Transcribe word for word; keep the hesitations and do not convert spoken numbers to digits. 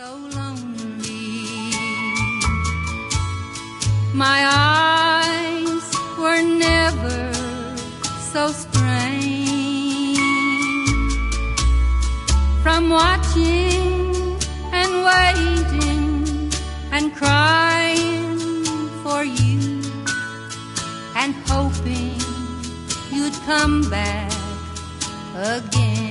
so lonely. My eyes were never so strained from watching and waiting and crying for you and hoping you'd come back again.